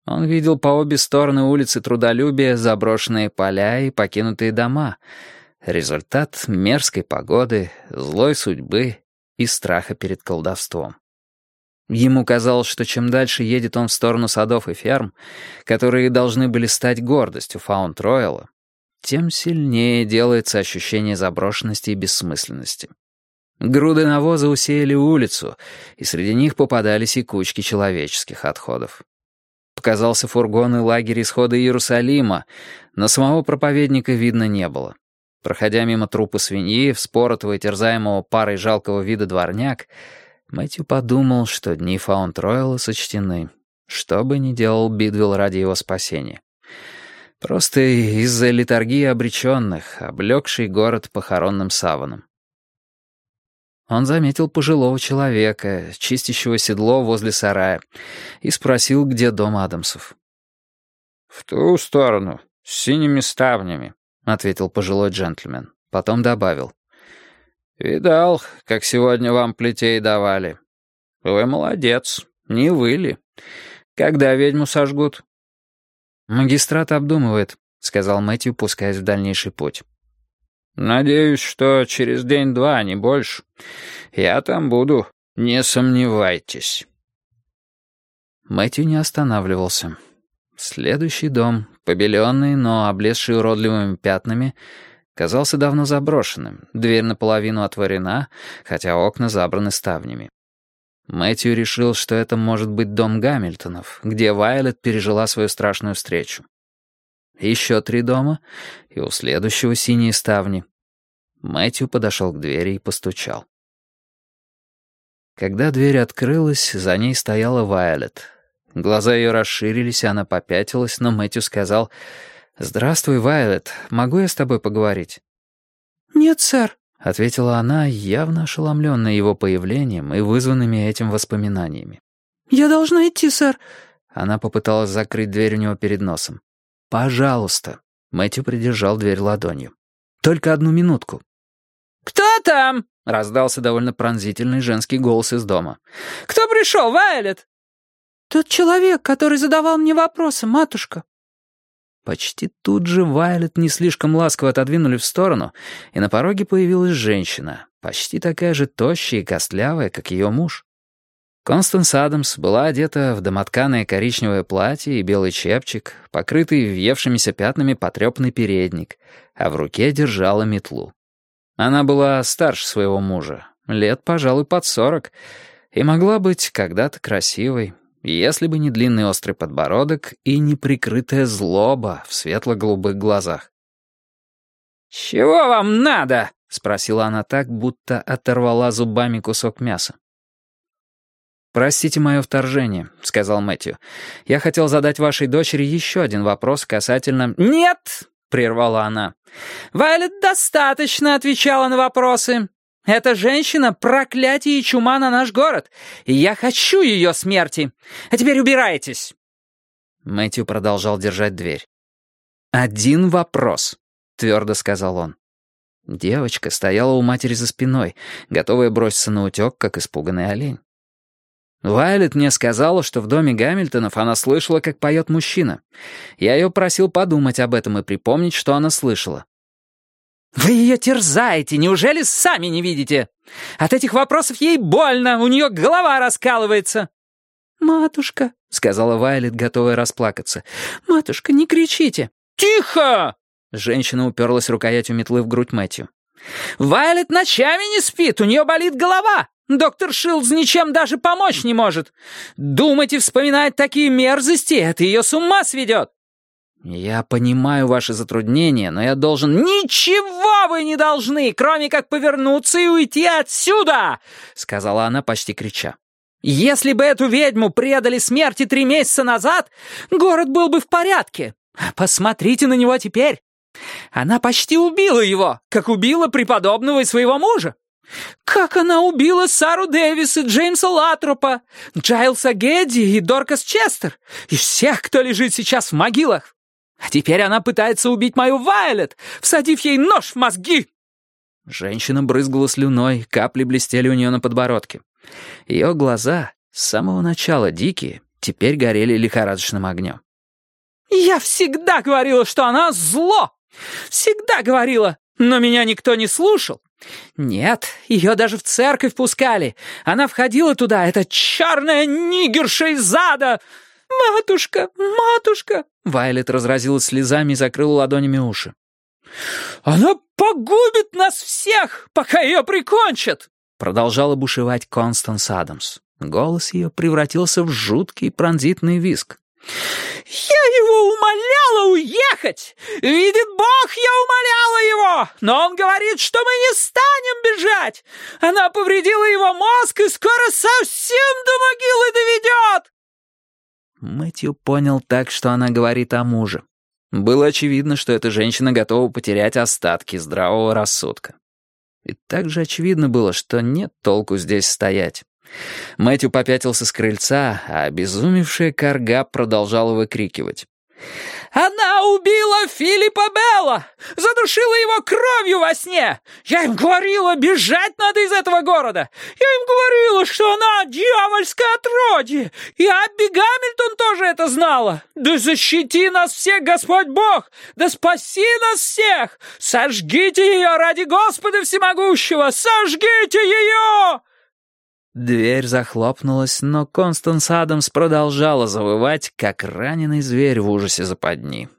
Он видел по обе стороны улицы трудолюбия заброшенные поля и покинутые дома. Результат мерзкой погоды, злой судьбы и страха перед колдовством. Ему казалось, что чем дальше едет он в сторону садов и ферм, которые должны были стать гордостью Фаунд-Ройла, тем сильнее делается ощущение заброшенности и бессмысленности. Груды навоза усеяли улицу, и среди них попадались и кучки человеческих отходов. Показался фургон и лагерь исхода Иерусалима, но самого проповедника видно не было. Проходя мимо трупа свиньи, вспоротого и терзаемого парой жалкого вида дворняк, Мэтью подумал, что дни Фаунд-Ройла сочтены, что бы ни делал Бидвелл ради его спасения. Просто из-за литургии обреченных, облегший город похоронным саваном. Он заметил пожилого человека, чистящего седло возле сарая, и спросил, где дом Адамсов. «В ту сторону, с синими ставнями», — ответил пожилой джентльмен. Потом добавил. «Видал, как сегодня вам плетей давали. Вы молодец, не вы ли? Когда ведьму сожгут?» «Магистрат обдумывает», — сказал Мэтью, пускаясь в дальнейший путь. «Надеюсь, что через день-два, не больше. Я там буду, не сомневайтесь». Мэтью не останавливался. Следующий дом, побеленный, но облезший уродливыми пятнами, казался давно заброшенным, дверь наполовину отворена, хотя окна забраны ставнями. Мэтью решил, что это может быть дом Гамильтонов, где Вайолет пережила свою страшную встречу. Еще 3 дома, и у следующего синие ставни. Мэтью подошел к двери и постучал. Когда дверь открылась, за ней стояла Вайолет. Глаза ее расширились, и она попятилась, но Мэтью сказал: «Здравствуй, Вайолет, могу я с тобой поговорить?» «Нет, сэр», — ответила она, явно ошеломленная его появлением и вызванными этим воспоминаниями. «Я должна идти, сэр». Она попыталась закрыть дверь у него перед носом. «Пожалуйста». Мэтью придержал дверь ладонью. «Только 1 минутку». «Кто там?» — раздался довольно пронзительный женский голос из дома. «Кто пришел, Вайолет?» «Тот человек, который задавал мне вопросы, матушка». Почти тут же Вайолет не слишком ласково отодвинули в сторону, и на пороге появилась женщина, почти такая же тощая и костлявая, как ее муж. Констанс Адамс была одета в домотканое коричневое платье и белый чепчик, покрытый въевшимися пятнами потрепанный передник, а в руке держала метлу. Она была старше своего мужа, лет, пожалуй, под 40, и могла быть когда-то красивой, если бы не длинный острый подбородок и неприкрытая злоба в светло-голубых глазах. «Чего вам надо?» — спросила она так, будто оторвала зубами кусок мяса. «Простите мое вторжение», — сказал Мэтью. «Я хотел задать вашей дочери еще один вопрос касательно...» «Нет!» — прервала она. «Вайолет достаточно отвечала на вопросы. Эта женщина — проклятие и чума на наш город, и я хочу ее смерти. А теперь убирайтесь!» Мэтью продолжал держать дверь. «Один вопрос», — твердо сказал он. Девочка стояла у матери за спиной, готовая броситься на утек, как испуганный олень. Вайолет мне сказала, что в доме Гамильтонов она слышала, как поет мужчина. Я ее просил подумать об этом и припомнить, что она слышала. «Вы ее терзаете, неужели сами не видите? От этих вопросов ей больно, у нее голова раскалывается». «Матушка», — сказала Вайолет, готовая расплакаться, — «матушка, не кричите». «Тихо!» — женщина уперлась рукоятью метлы в грудь Мэтью. «Вайолет ночами не спит, у нее болит голова. Доктор Шилдс ничем даже помочь не может. Думать и вспоминать такие мерзости — это ее с ума сведет». «Я понимаю ваши затруднения, но я должен...» «Ничего вы не должны, кроме как повернуться и уйти отсюда!» — сказала она, почти крича. «Если бы эту ведьму предали смерти 3 месяца назад, город был бы в порядке. Посмотрите на него теперь. Она почти убила его, как убила преподобного и своего мужа. Как она убила Сару Дэвис и Джеймса Латропа, Джайлса Гедди и Доркас Честер, и всех, кто лежит сейчас в могилах. А теперь она пытается убить мою Вайолет, всадив ей нож в мозги». Женщина брызгала слюной, капли блестели у нее на подбородке. Ее глаза, с самого начала дикие, теперь горели лихорадочным огнем. «Я всегда говорила, что она зло! Всегда говорила, но меня никто не слушал. Нет, ее даже в церковь пускали. Она входила туда, эта черная нигерша из ада! Матушка, матушка!» Вайлет разразилась слезами и закрыла ладонями уши. «Она погубит нас всех, пока ее прикончат!» Продолжала бушевать Констанс Адамс. Голос ее превратился в жуткий пронзительный визг. «Я его умоляла уехать! Видит Бог, я умоляла его! Но он говорит, что мы не станем бежать! Она повредила его мозг и скоро совсем до могилы доведет!» Мэтью понял так, что она говорит о муже. Было очевидно, что эта женщина готова потерять остатки здравого рассудка. И также очевидно было, что нет толку здесь стоять. Мэтью попятился с крыльца, а обезумевшая карга продолжала выкрикивать. «Она убила Филиппа Белла! Задушила его кровью во сне! Я им говорила, бежать надо из этого города! Я им говорила, что она дьявольское отродье! И Абби Гамильтон тоже это знала! Да защити нас всех, Господь Бог! Да спаси нас всех! Сожгите ее ради Господа Всемогущего! Сожгите ее!» Дверь захлопнулась, но Констанс Адамс продолжала завывать, как раненый зверь в ужасе западни.